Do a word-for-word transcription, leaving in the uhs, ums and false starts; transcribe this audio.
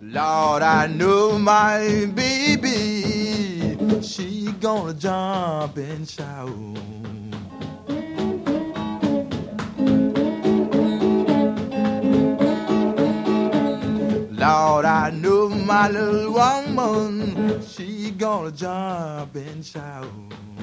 Lord, I know my baby, she gonna jump and shout. Lord, I know my little woman, she gonna jump and shout.